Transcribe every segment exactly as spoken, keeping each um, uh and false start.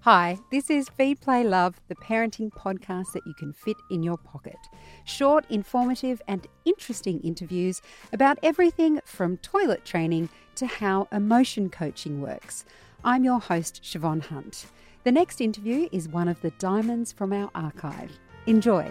Hi, this is Feed, Play, Love, the parenting podcast that you can fit in your pocket. Short, informative and interesting interviews about everything from toilet training to how emotion coaching works. I'm your host, Siobhan Hunt. The next interview is one of the diamonds from our archive. Enjoy.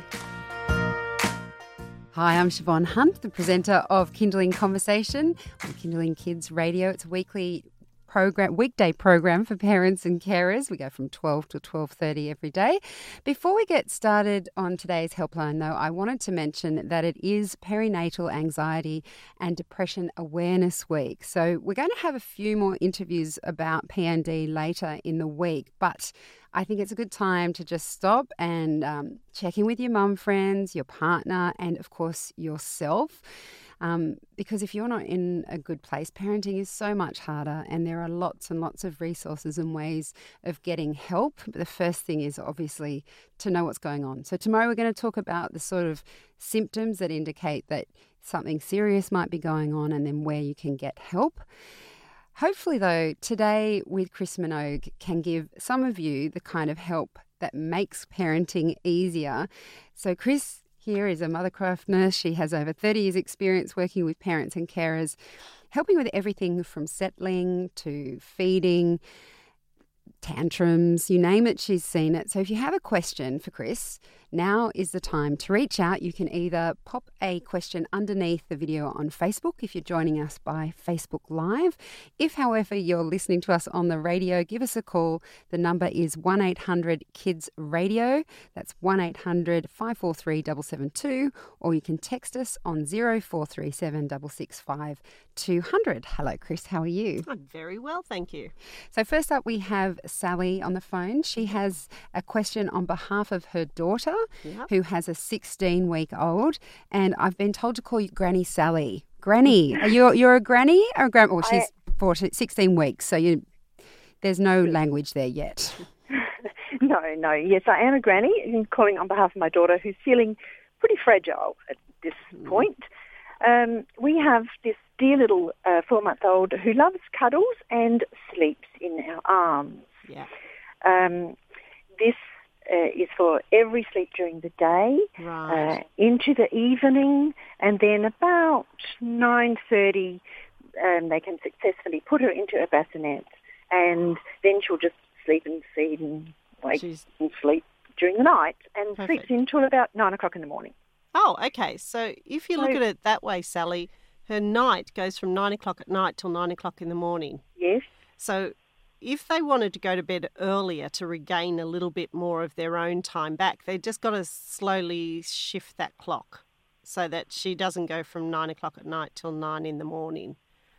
Hi, I'm Siobhan Hunt, the presenter of Kindling Conversation on Kindling Kids Radio. It's a weekly program, weekday program for parents and carers. We go from twelve to twelve thirty every day. Before we get started on today's helpline, though, I wanted to mention that it is Perinatal Anxiety and Depression Awareness Week. So we're going to have a few more interviews about P A D later in the week, but I think it's a good time to just stop and um, check in with your mum friends, your partner, and of course yourself. Um, because if you're not in a good place, parenting is so much harder, and there are lots and lots of resources and ways of getting help. But the first thing is obviously to know what's going on. So tomorrow we're going to talk about the sort of symptoms that indicate that something serious might be going on, and then where you can get help. Hopefully, though, today with Chris Minogue can give some of you the kind of help that makes parenting easier. So Chris here is a Mothercraft nurse. She has over thirty years experience working with parents and carers, helping with everything from settling to feeding, tantrums, you name it, she's seen it. So if you have a question for Chris, now is the time to reach out. You can either pop a question underneath the video on Facebook if you're joining us by Facebook Live. If, however, you're listening to us on the radio, give us a call. The number is one eight hundred kids radio. That's one eight hundred five four three seven seven two, or you can text us on zero four three seven six six five two hundred. Hello, Chris. How are you? I'm very well, thank you. So first up, we have Sally on the phone. She has a question on behalf of her daughter, yep, who has a sixteen-week-old, and I've been told to call you Granny Sally. Granny, are you you're a granny or a grand? Well, she's I, fourteen, sixteen weeks, so you there's no language there yet. No, no. Yes, I am a granny. I'm calling on behalf of my daughter, who's feeling pretty fragile at this mm. point. Um, we have this dear little uh, four-month-old who loves cuddles and sleeps in our arms. Yeah. Um, this uh, is for every sleep during the day, right, uh, into the evening, and then about nine thirty um, they can successfully put her into a bassinet, and then she'll just sleep and feed and wake She's... and sleep during the night, and Perfect. sleeps until about nine o'clock in the morning. Oh, okay. So if you so, look at it that way, Sally, her night goes from nine o'clock at night till nine o'clock in the morning. Yes. So if they wanted to go to bed earlier to regain a little bit more of their own time back, they just got to slowly shift that clock so that she doesn't go from nine o'clock at night till nine in the morning.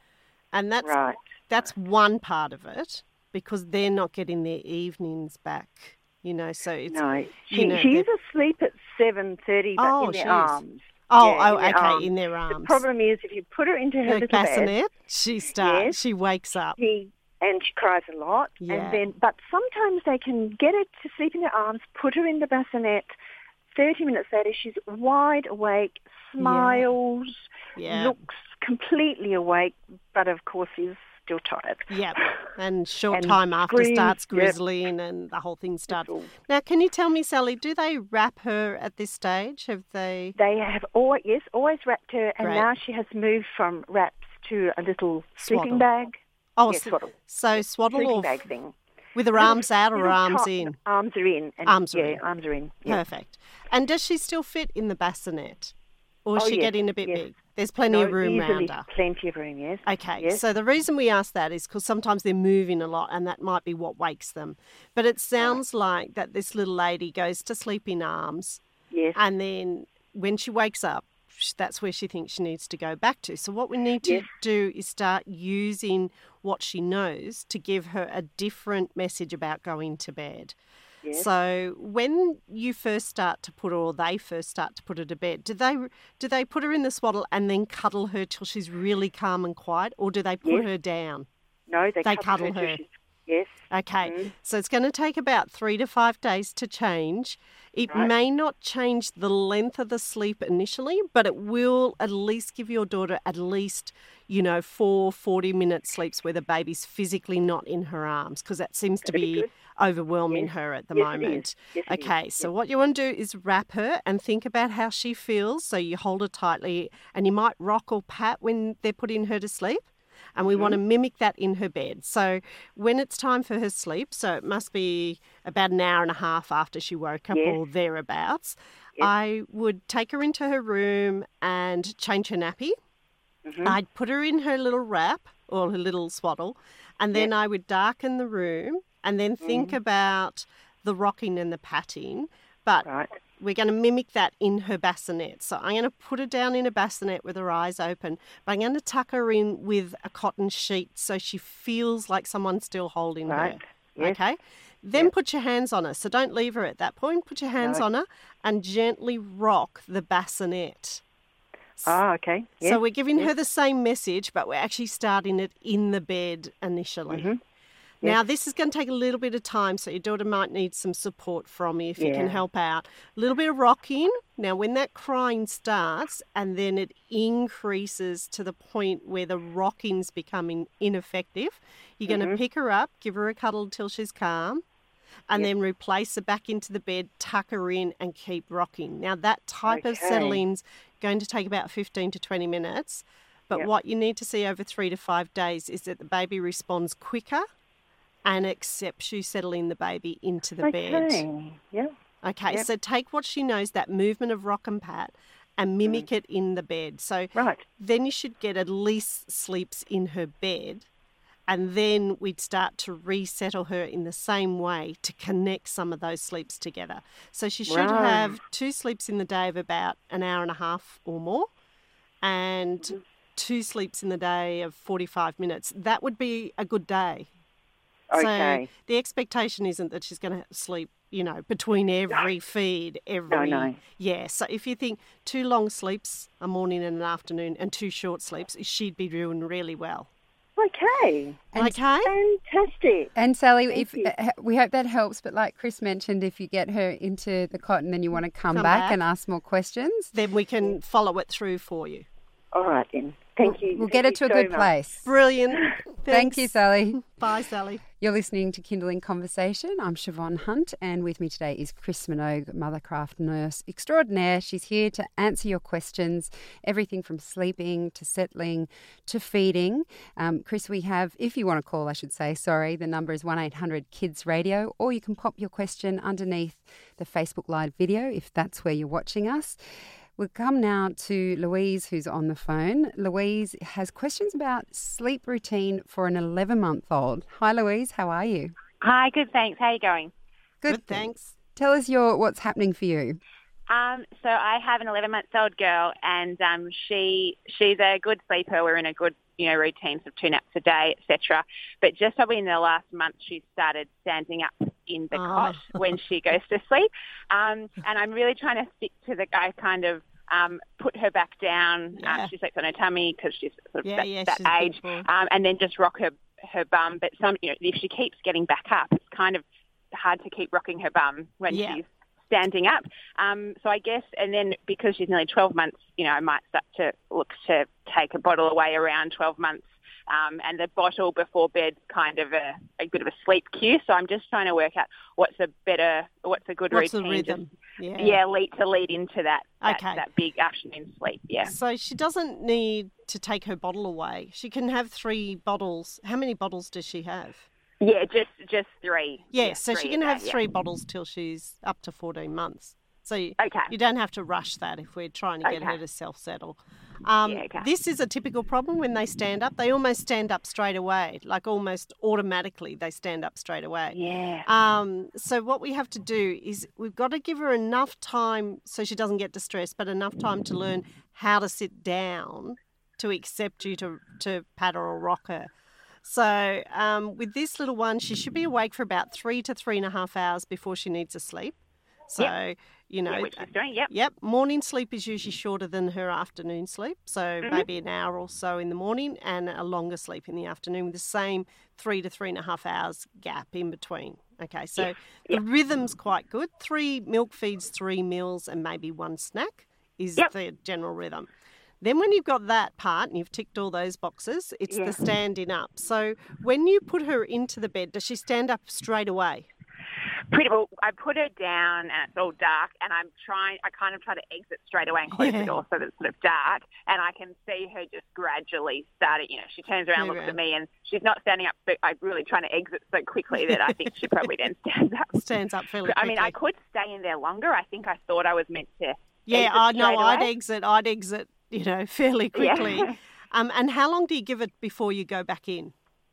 And that's right. that's one part of it, because they're not getting their evenings back. You know, so it's... No, she, you know, she is asleep at seven thirty, but oh, in their she arms. Oh, yeah, oh in okay, arms. in their arms. The problem is if you put her into her, her little bassinet, bed, she starts, yes, she wakes up. She, and she cries a lot. Yeah. And then, but sometimes they can get her to sleep in their arms, put her in the bassinet. thirty minutes later, she's wide awake, smiles, yeah. Yeah. looks completely awake, but of course is still tired. Yeah, and short and time after screams, starts yep. grizzling and the whole thing starts. All... Now, can you tell me, Sally, do they wrap her at this stage? Have they? They have, always, yes, always wrapped her, and Great. now she has moved from wraps to a little sleeping Swaddle. bag. Oh, yes, so, swaddle. so swaddle sleeping or bag thing. With her little, arms out or arms top, in? Arms are in. And, arms are yeah, in. arms are in. Yeah. Perfect. And does she still fit in the bassinet? Or is oh, she yes, getting a bit yes. big? There's plenty no, of room easily around her. Plenty of room, yes. Okay, yes. So the reason we ask that is because sometimes they're moving a lot and that might be what wakes them. But it sounds right. like that this little lady goes to sleep in arms. Yes. And then when she wakes up, that's where she thinks she needs to go back to. So what we need to yes. do is start using what she knows to give her a different message about going to bed. Yes. So when you first start to put her, or they first start to put her to bed, do they do they put her in the swaddle and then cuddle her till she's really calm and quiet, or do they put yes. her down? No, they, they cuddle, cuddle her. her. Till yes. Okay, mm. so it's going to take about three to five days to change. It right. may not change the length of the sleep initially, but it will at least give your daughter at least, you know, four forty-minute sleeps where the baby's physically not in her arms, because that seems to That'd be be good. overwhelming Yes. her at the Yes, it moment. is. Yes, it is. Okay, so what you want to do is wrap her and think about how she feels. So you hold her tightly, and you might rock or pat when they're putting her to sleep. And we Mm-hmm. want to mimic that in her bed. So when it's time for her sleep, so it must be about an hour and a half after she woke up Yes. or thereabouts, Yes. I would take her into her room and change her nappy. Mhm. I'd put her in her little wrap or her little swaddle, and then I would darken the room and then think Mm. about the rocking and the patting. But Right. we're going to mimic that in her bassinet. So I'm going to put her down in a bassinet with her eyes open, but I'm going to tuck her in with a cotton sheet so she feels like someone's still holding Right. her. Yes. Okay? Then Yep. put your hands on her. So don't leave her at that point. Put your hands No. on her and gently rock the bassinet. Ah, okay. Yes. So we're giving yes. her the same message, but we're actually starting it in the bed initially. Mhm. Now, this is going to take a little bit of time, so your daughter might need some support from you if you can Yeah. help out. A little bit of rocking. Now, when that crying starts and then it increases to the point where the rocking's becoming ineffective, you're going to pick her up, give her a cuddle till she's calm, and Yep. then replace her back into the bed, tuck her in, and keep rocking. Now, that type of Okay. settling's going to take about fifteen to twenty minutes, but Yep. what you need to see over three to five days is that the baby responds quicker and accepts you settling the baby into the bed. Okay. Yeah. Okay, Yep. so take what she knows, that movement of rock and pat, and mimic it in the bed. So Right. then you should get at least sleeps in her bed, and then we'd start to resettle her in the same way to connect some of those sleeps together. So she should Right. have two sleeps in the day of about an hour and a half or more, and two sleeps in the day of forty-five minutes. That would be a good day. Okay. So the expectation isn't that she's going to sleep, you know, between every feed, every... no. Yeah, so if you think two long sleeps, a morning and an afternoon, and two short sleeps, she'd be doing really well. Okay. And- Okay? Fantastic. And Sally, Thank if you. uh, we hope that helps, but like Chris mentioned, if you get her into the cotton, then you want to come, Come back, back. and ask more questions. Then we can follow it through for you. All right then. Thank you. We'll Thank get her you to a so good much. place. Brilliant. Thank you, Thanks. Sally. Bye, Sally. You're listening to Kindling Conversation. I'm Siobhan Hunt, and with me today is Chris Minogue, Mothercraft nurse extraordinaire. She's here to answer your questions, everything from sleeping to settling to feeding. Um, Chris, we have, if you want to call, I should say, sorry, the number is one eight hundred kids radio, or you can pop your question underneath the Facebook Live video if that's where you're watching us. We'll come now to Louise, who's on the phone. Louise has questions about sleep routine for an eleven-month-old. Hi, Louise. How are you? Hi, good, thanks. How are you going? Good, thanks. Tell us your what's happening for you. Um, so I have an eleven-month-old girl, and um, she she's a good sleeper. We're in a good, you know, routine of two naps a day, et cetera. But just probably in the last month, she started standing up in the Oh. cot when she goes to sleep. Um, and I'm really trying to stick to the guy kind of um, put her back down. Yeah. Um, she sleeps on her tummy because she's sort of Yeah, that, yeah, that she's a big age, boy. um, and then just rock her her bum. But some, you know, if she keeps getting back up, it's kind of hard to keep rocking her bum when Yeah. she's standing up. Um, so I guess, and then because she's nearly twelve months, you know, I might start to look to take a bottle away around twelve months. Um, and the bottle before bed's kind of a, a bit of a sleep cue. So I'm just trying to work out what's a better, what's a good What's the routine. rhythm? Just, Yeah. yeah, lead to lead into that, that, Okay. that big afternoon sleep. Yeah. So she doesn't need to take her bottle away. She can have three bottles. How many bottles does she have? Yeah, just just three. Yeah, so three she a can day, have yeah. three bottles till she's up to fourteen months. So you, Okay. you don't have to rush that if we're trying to get Okay. her to self-settle. Um, Yeah, okay. This is a typical problem when they stand up. They almost stand up straight away, like almost automatically they stand up straight away. Yeah. Um, so what we have to do is we've got to give her enough time so she doesn't get distressed, but enough time to learn how to sit down to accept you to, to pat her or rock her. So um, with this little one, she should be awake for about three to three and a half hours before she needs to sleep. So, Yep. you know, yeah, which is doing, yep. Yep, morning sleep is usually shorter than her afternoon sleep, so Mm-hmm. maybe an hour or so in the morning and a longer sleep in the afternoon with the same three to three and a half hours gap in between. Okay, so Yeah, the rhythm's quite good. Three milk feeds, three meals, and maybe one snack is Yep. the general rhythm. Then when you've got that part and you've ticked all those boxes, it's Yeah. the standing up. So when you put her into the bed, does she stand up straight away? Pretty well. I put her down and it's all dark, and I'm trying. I kind of try to exit straight away and close Yeah. the door so that it's sort of dark, and I can see her just gradually starting. You know, she turns around, Move looks around. at me, and she's not standing up, but I'm really trying to exit so quickly that I think she probably then stands up. Stands up fairly But, I quickly. mean, I could stay in there longer. I think I thought I was meant to. Yeah, exit I know. straight I'd away. exit. I'd exit. You know, fairly quickly. Yeah. Um, and how long do you give it before you go back in?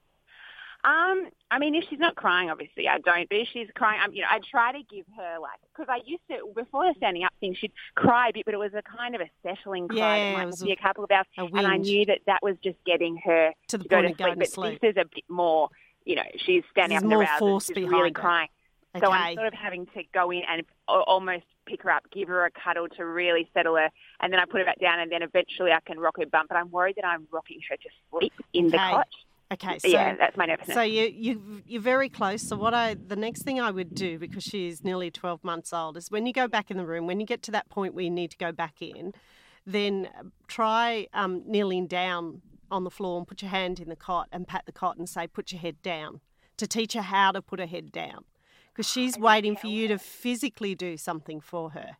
Um, I mean, if she's not crying, obviously I don't. But if she's crying, um, you know, I try to give her like because I used to before the standing up thing, she'd cry a bit, but it was a kind of a settling cry. Yeah, that it might was be a- a couple of hours, a and I whinge. knew that that was just getting her To the to go point to of going sleep. to But sleep. this is a bit more, you know, she's standing There's up in the more rouse force and she's behind really it. crying. Okay. So I'm sort of having to go in and a- almost pick her up, give her a cuddle to really settle her, and then I put her back down, and then eventually I can rock her bump. But I'm worried that I'm rocking her to sleep in the Okay. cot. Okay, so yeah, that's my nervousness. so you you you're very close. So what I the next thing I would do, because she's nearly twelve months old, is when you go back in the room, when you get to that point where you need to go back in, then try um, kneeling down on the floor and put your hand in the cot and pat the cot and say, "Put your head down," to teach her how to put her head down, because she's waiting for you to physically do something for her.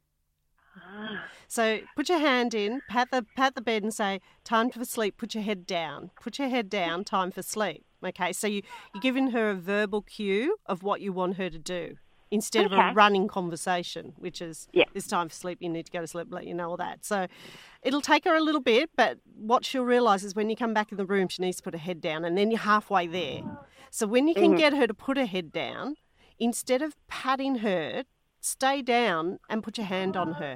Ah. So put your hand in, pat the pat the bed and say, time for sleep, put your head down. Put your head down, time for sleep. Okay, so you, you're giving her a verbal cue of what you want her to do instead of Okay. a running conversation, which is, Yeah. it's time for sleep, you need to go to sleep, let you know all that. So it'll take her a little bit, but what she'll realise is when you come back in the room, she needs to put her head down, and then you're halfway there. So when you can Mhm. get her to put her head down, instead of patting her, stay down and put your hand on her.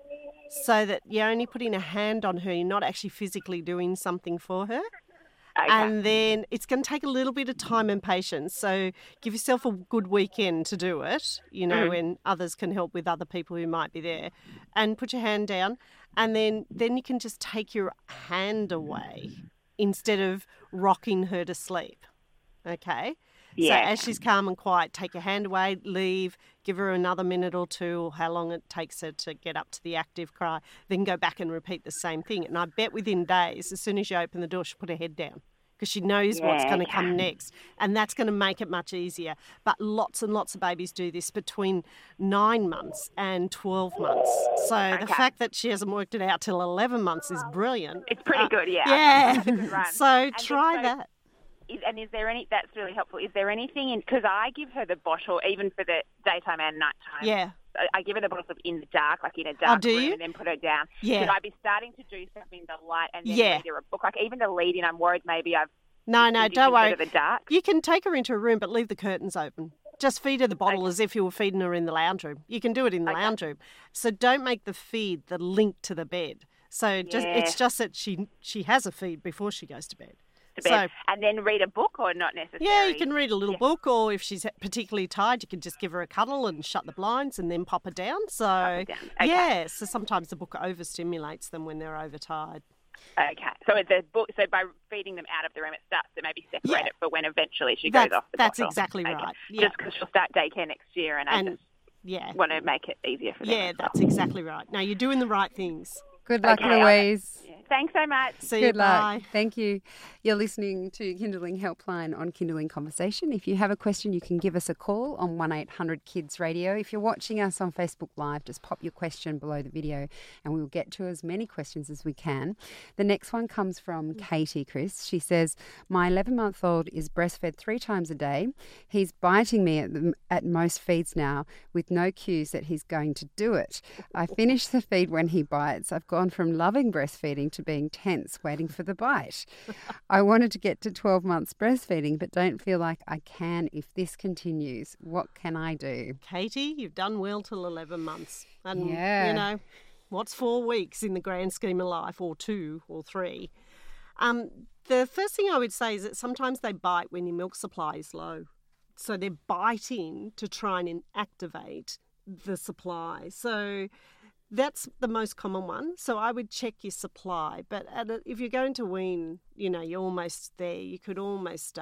So that you're only putting a hand on her, you're not actually physically doing something for her. Okay. And then it's going to take a little bit of time and patience. So give yourself a good weekend to do it, you know, Mm. when others can help with other people who might be there. And put your hand down. And then, then you can just take your hand away instead of rocking her to sleep. Okay? Yeah. So as she's calm and quiet, take your hand away, leave, give her another minute or two, or how long it takes her to get up to the active cry, then go back and repeat the same thing. And I bet within days, as soon as you open the door, she'll put her head down because she knows what's Yeah, going to okay. come next. And that's going to make it much easier. But lots and lots of babies do this between nine months and twelve months. So the Okay. fact that she hasn't worked it out till eleven months is brilliant. It's pretty Uh, good, yeah. Yeah. It's a good run. So And try so- that. Is, and is there any, that's really helpful, is there anything in, because I give her the bottle even for the daytime and nighttime. Yeah. I- I give her the bottle sort of in the dark, like in a dark Oh, do room, you? and then put her down. Yeah. Should I be starting to do stuff in the light and then Yeah. read her a book? Like even the lead in, I'm worried maybe I've No, no, conditioned don't her worry. to the dark. You can take her into a room, but leave the curtains open. Just feed her the bottle Okay. as if you were feeding her in the lounge room. You can do it in the Okay. lounge room. So don't make the feed the link to the bed. So just Yeah. it's just that she she has a feed before she goes to bed. To bed. and then read a book or not necessarily? Yeah, you can read a little Yeah. book, or if she's particularly tired, you can just give her a cuddle and shut the blinds and then pop her down. So her down. Okay. yeah, so sometimes the book overstimulates them when they're overtired. Okay. So it's the book, so by feeding them out of the room, it starts to maybe separate Yeah. it for when eventually she That's- goes off the that's bottle. exactly Okay. right. Yeah. Just because she'll start daycare next year, and I And just yeah, want to make it easier for them. yeah, as well. that's exactly right. Now you're doing the right things. Good luck, Okay, I- Louise. Yeah. Thanks so much. See you. Good luck. Bye. Thank you. You're listening to Kindling Helpline on Kindling Conversation. If you have a question, you can give us a call on one eight hundred kids radio. If you're watching us on Facebook Live, just pop your question below the video and we'll get to as many questions as we can. The next one comes from Katie, Chris. She says, my eleven-month-old is breastfed three times a day. He's biting me at, the, at most feeds now with no cues that he's going to do it. I finish the feed when he bites. I've gone from loving breastfeeding to being tense, waiting for the bite. I wanted to get to twelve months breastfeeding, but don't feel like I can if this continues. What can I do? Katie, you've done well till eleven months. And, Yeah. you know, what's four weeks in the grand scheme of life, or two or three? Um, the first thing I would say is that sometimes they bite when your milk supply is low. So they're biting to try and activate the supply. So that's the most common one. So I would check your supply. But at a, if you're going to wean, you know, you're almost there, you could almost start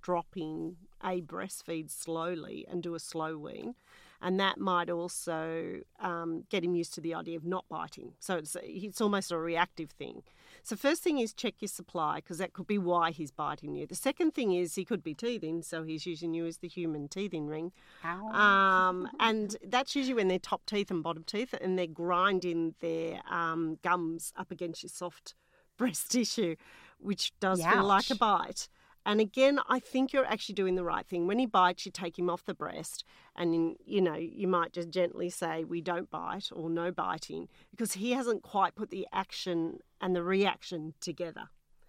dropping a breastfeed slowly and do a slow wean. And that might also um, get him used to the idea of not biting. So it's it's almost a reactive thing. So first thing is check your supply, because that could be why he's biting you. The second thing is he could be teething, so he's using you as the human teething ring. Ow. Um, and that's usually when they're top teeth and bottom teeth, and they're grinding their um, gums up against your soft breast tissue, which does Youch. feel like a bite. And again, I think you're actually doing the right thing. When he bites, you take him off the breast and, you know, you might just gently say, we don't bite or no biting, because he hasn't quite put the action and the reaction together.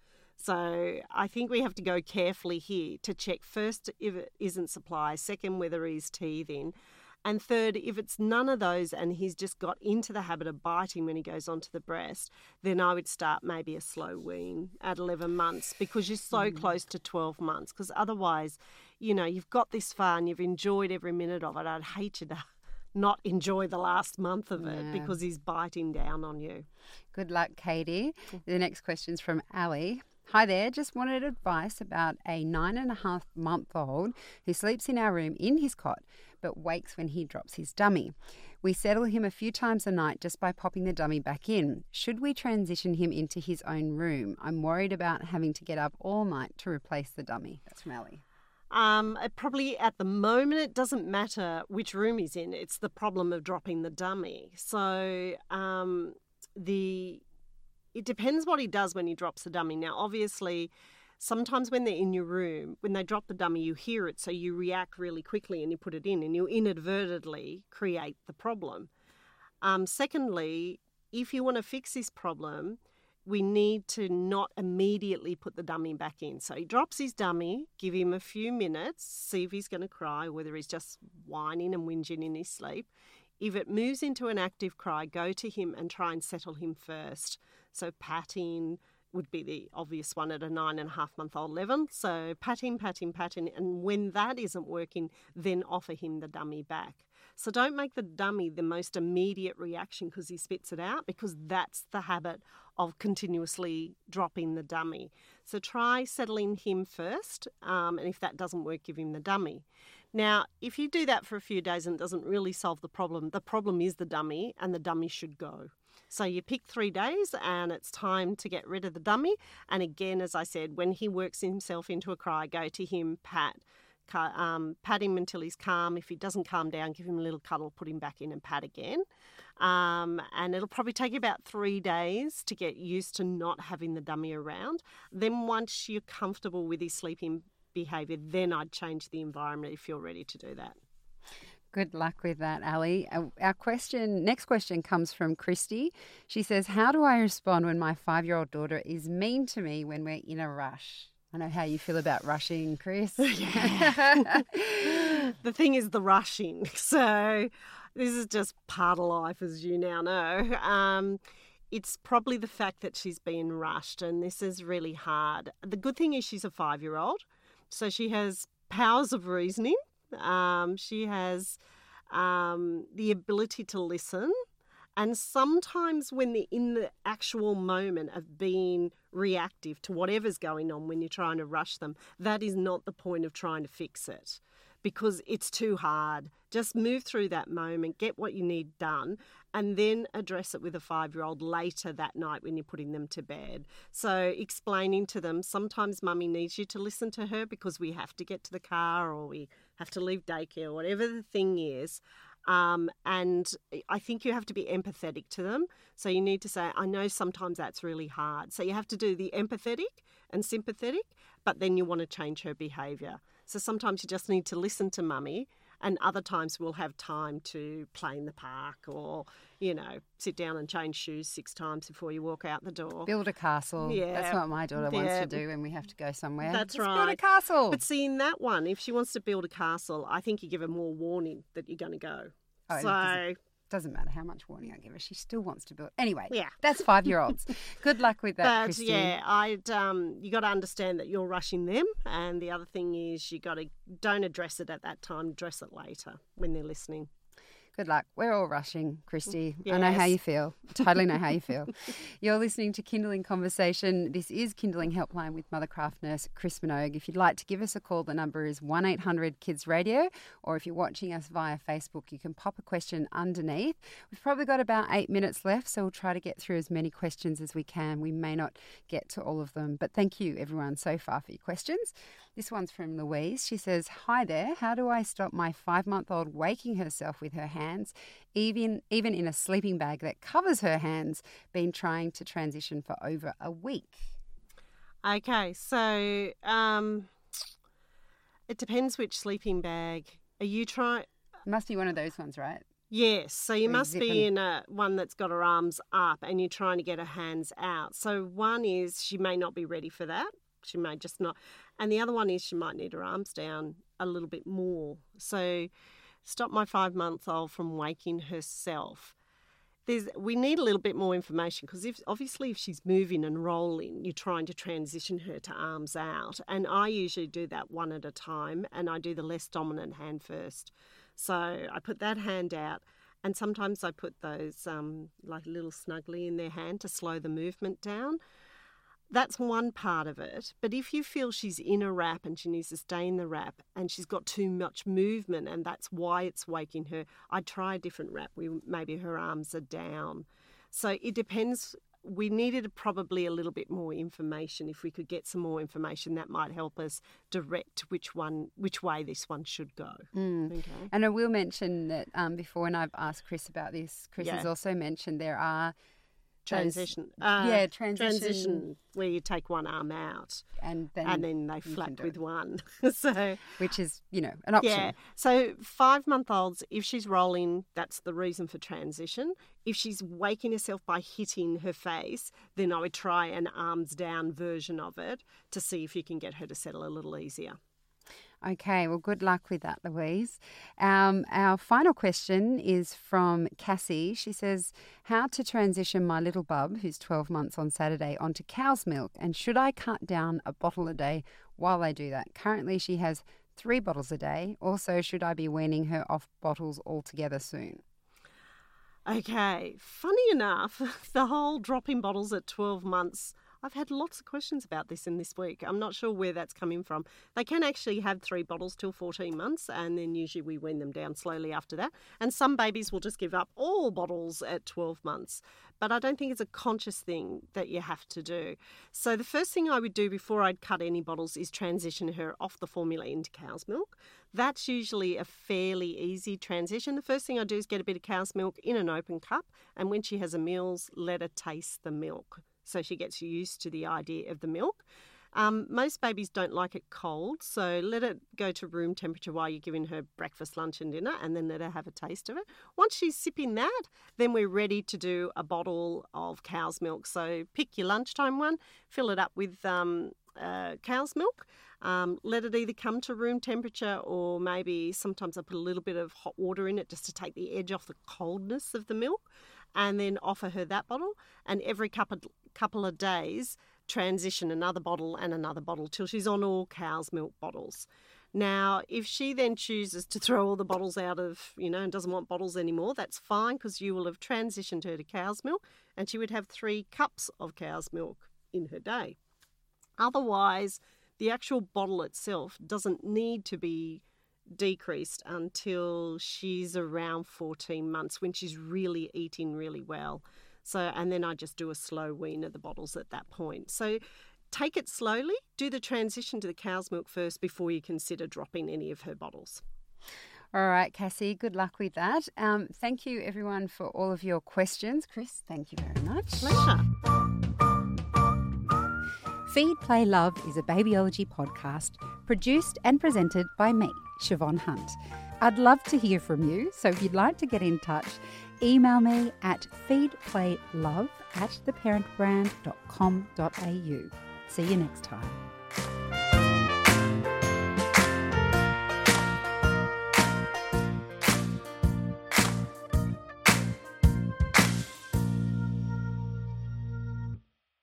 So I think we have to go carefully here to check first if it isn't supply, second whether he's teething, and third, if it's none of those and he's just got into the habit of biting when he goes onto the breast, then I would start maybe a slow wean at eleven months, because you're so mm. close to twelve months. Because otherwise, you know, you've got this far and you've enjoyed every minute of it. I'd hate you to not enjoy the last month of it yeah. because he's biting down on you. Good luck, Katie. The next question's from Ali. Hi there, just wanted advice about a nine and a half month old who sleeps in our room in his cot but wakes when he drops his dummy. We settle him a few times a night just by popping the dummy back in. Should we transition him into his own room? I'm worried about having to get up all night to replace the dummy. That's from Ali. Um, it probably at the moment it doesn't matter which room he's in. It's the problem of dropping the dummy. So um, the... It depends what he does when he drops the dummy. Now, obviously, sometimes when they're in your room, when they drop the dummy, you hear it, so you react really quickly and you put it in, and you inadvertently create the problem. Um, secondly, if you want to fix this problem, we need to not immediately put the dummy back in. So he drops his dummy, give him a few minutes, see if he's going to cry, whether he's just whining and whinging in his sleep. If it moves into an active cry, go to him and try and settle him first. So patting would be the obvious one at a nine and a half month old level. So patting, patting, patting. And when that isn't working, then offer him the dummy back. So don't make the dummy the most immediate reaction because he spits it out, because that's the habit of continuously dropping the dummy. So try settling him first. Um, and if that doesn't work, give him the dummy. Now, if you do that for a few days and it doesn't really solve the problem, the problem is the dummy, and the dummy should go. So you pick three days and it's time to get rid of the dummy. And again, as I said, when he works himself into a cry, go to him, pat, um, pat him until he's calm. If he doesn't calm down, give him a little cuddle, put him back in and pat again. Um, and it'll probably take you about three days to get used to not having the dummy around. Then once you're comfortable with his sleeping behaviour, then I'd change the environment if you're ready to do that. Good luck with that, Ali. Our question, next question comes from Christy. She says, how do I respond when my five-year-old daughter is mean to me when we're in a rush? I know how you feel about rushing, Chris. Yeah. The thing is the rushing. So this is just part of life, as you now know. Um, it's probably the fact that she's been rushed, and this is really hard. The good thing is she's a five-year-old, so she has powers of reasoning. Um, she has um, the ability to listen. And sometimes when they're in the actual moment of being reactive to whatever's going on when you're trying to rush them, that is not the point of trying to fix it, because it's too hard. Just move through that moment, get what you need done, and then address it with a five-year-old later that night when you're putting them to bed. So explaining to them, sometimes mummy needs you to listen to her because we have to get to the car or we have to leave daycare, whatever the thing is. Um, and I think you have to be empathetic to them. So you need to say, I know sometimes that's really hard. So you have to do the empathetic and sympathetic, but then you want to change her behaviour. So sometimes you just need to listen to mummy, and other times we'll have time to play in the park or, you know, sit down and change shoes six times before you walk out the door. Build a castle. Yeah. That's what my daughter yeah. wants to do when we have to go somewhere. That's Let's right. build a castle. But see, in that one, if she wants to build a castle, I think you give her more warning that you're going to go. Oh, so... It doesn't, doesn't matter how much warning I give her. She still wants to build. Anyway, yeah. That's five-year-olds. Good luck with that, but, Christine. yeah, I'd um, you got to understand that you're rushing them, and the other thing is you got to don't address it at that time. Address it later when they're listening. Good luck. We're all rushing, Christy. Yes. I know how you feel. Totally know how you feel. You're listening to Kindling Conversation. This is Kindling Helpline with Mothercraft nurse Chris Minogue. If you'd like to give us a call, the number is one eight hundred kids radio, or if you're watching us via Facebook, you can pop a question underneath. We've probably got about eight minutes left, so we'll try to get through as many questions as we can. We may not get to all of them, but thank you everyone so far for your questions. This one's from Louise. She says, hi there, how do I stop my five-month-old waking herself with her hands, even even in a sleeping bag that covers her hands? Been trying to transition for over a week. Okay, so um, it depends which sleeping bag. Are you trying? Must be one of those ones, right? Yes, so you Or must zip be them. in a one that's got her arms up and you're trying to get her hands out. So one is she may not be ready for that. She may just not. And the other one is she might need her arms down a little bit more. So stop my five-month-old from waking herself. There's, we need a little bit more information because if obviously if she's moving and rolling, you're trying to transition her to arms out. And I usually do that one at a time, and I do the less dominant hand first. So I put that hand out, and sometimes I put those um, like a little snuggly in their hand to slow the movement down. That's one part of it. But if you feel she's in a wrap and she needs to stay in the wrap and she's got too much movement and that's why it's waking her, I'd try a different wrap where maybe her arms are down. So it depends. We needed probably a little bit more information. If we could get some more information, that might help us direct which one, which way this one should go. Mm. Okay. And I will mention that um, before, when I've asked Chris about this, Chris Yeah. has also mentioned there are Transition. Those, Uh, yeah, transition. Transition where you take one arm out and then, and then they you can flap do with it, one. So which is, you know, an option. yeah. So five-month-olds, if she's rolling, that's the reason for transition. If she's waking herself by hitting her face, then I would try an arms down version of it to see if you can get her to settle a little easier. Okay, well, good luck with that, Louise. Um, our final question is from Cassie. She says, how to transition my little bub, who's twelve months on Saturday, onto cow's milk, and should I cut down a bottle a day while I do that? Currently, she has three bottles a day. Also, should I be weaning her off bottles altogether soon? Okay, funny enough, the whole dropping bottles at twelve months, I've had lots of questions about this in this week. I'm not sure where that's coming from. They can actually have three bottles till fourteen months, and then usually we wean them down slowly after that. And some babies will just give up all bottles at twelve months. But I don't think it's a conscious thing that you have to do. So the first thing I would do before I'd cut any bottles is transition her off the formula into cow's milk. That's usually a fairly easy transition. The first thing I do is get a bit of cow's milk in an open cup, and when she has a meals, let her taste the milk, so she gets used to the idea of the milk. Um, most babies don't like it cold, so let it go to room temperature while you're giving her breakfast, lunch and dinner, and then let her have a taste of it. Once she's sipping that, then we're ready to do a bottle of cow's milk. So pick your lunchtime one, fill it up with um, uh, cow's milk, um, let it either come to room temperature, or maybe sometimes I put a little bit of hot water in it just to take the edge off the coldness of the milk, and then offer her that bottle. And every couple couple of days, transition another bottle and another bottle till she's on all cow's milk bottles. Now, if she then chooses to throw all the bottles out of, you know, and doesn't want bottles anymore, that's fine, because you will have transitioned her to cow's milk and she would have three cups of cow's milk in her day. Otherwise, the actual bottle itself doesn't need to be decreased until she's around fourteen months, when she's really eating really well. So, and then I just do a slow wean of the bottles at that point. So take it slowly, do the transition to the cow's milk first before you consider dropping any of her bottles. All right, Cassie, good luck with that. Um, thank you, everyone, for all of your questions. Chris, thank you very much. Pleasure. Feed, Play, Love is a babyology podcast produced and presented by me, Siobhan Hunt. I'd love to hear from you, so if you'd like to get in touch, email me at feedplaylove at theparentbrand dot com dot a u. See you next time.